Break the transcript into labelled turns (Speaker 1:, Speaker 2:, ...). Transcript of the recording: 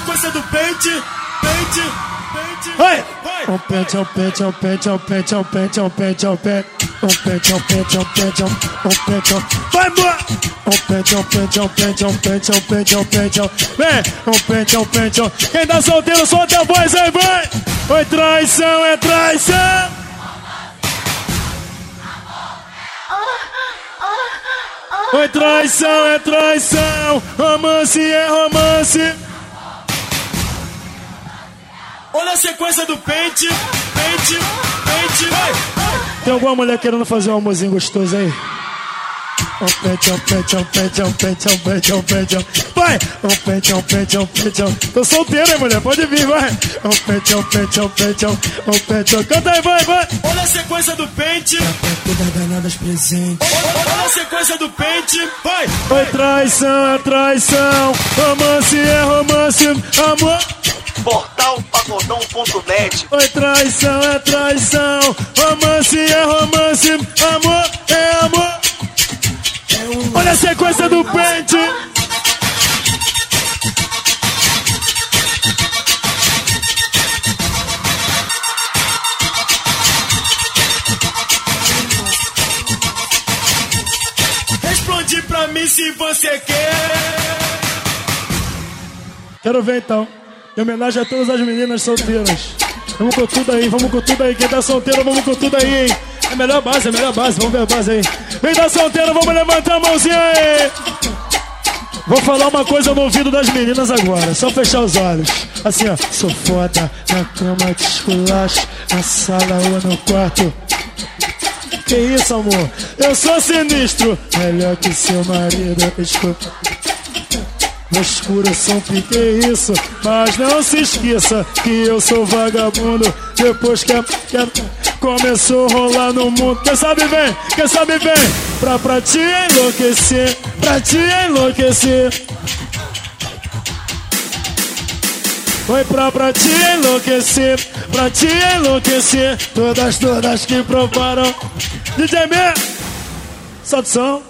Speaker 1: sequência do pente.
Speaker 2: Vai! Um pente, um pente, um pente, um pente, um pente, um pente, um pente. Um pente, um pente, um pente, um pente, vai embora! Um pente, um pente, um pente, um pente, um pente, um pente, vem! Um pente, um pente, quem tá solteiro, solta a voz aí, vai! Oi, traição, é traição! Oi, traição, é traição! Romance é romance!
Speaker 1: Olha a sequência do pente, vai!
Speaker 2: Tem alguma mulher querendo fazer um amorzinho gostoso aí? Um pente, um pente, um pente, um pente, um pente, um pente, vai! Um pente, um pente, um pente, tô solteiro, hein, mulher? Pode vir, vai! Um pente, um pente, um pente, um pente, canta aí, vai!
Speaker 1: Olha a sequência do pente.
Speaker 2: Todas danadas presentes.
Speaker 1: Olha a sequência do pente, vai!
Speaker 2: Oi, traição é traição, romance é romance, amor.
Speaker 3: Portalpagodão.net.
Speaker 2: Oi, traição é traição, romance é romance, amor é amor. Olha a sequência do pente.
Speaker 1: Responde pra mim se você quer.
Speaker 2: Quero ver então. Em homenagem a todas as meninas solteiras. Vamos com tudo aí, vamos com tudo aí. Quem tá solteiro, vamos com tudo aí, hein? É a melhor base, vamos ver a base aí. Quem tá solteiro, vamos levantar a mãozinha aí. Vou falar uma coisa no ouvido das meninas agora. Só fechar os olhos. Assim, ó. Sou foda, na cama de esculacho, na sala ou no quarto. Que isso, amor? Eu sou sinistro. Melhor que seu marido, escuta. No escuro são pique isso, mas não se esqueça que eu sou vagabundo. Depois que começou a rolar no mundo, quem sabe vem, pra te enlouquecer, Foi pra te enlouquecer, todas que provaram. DJ Man, solta o som.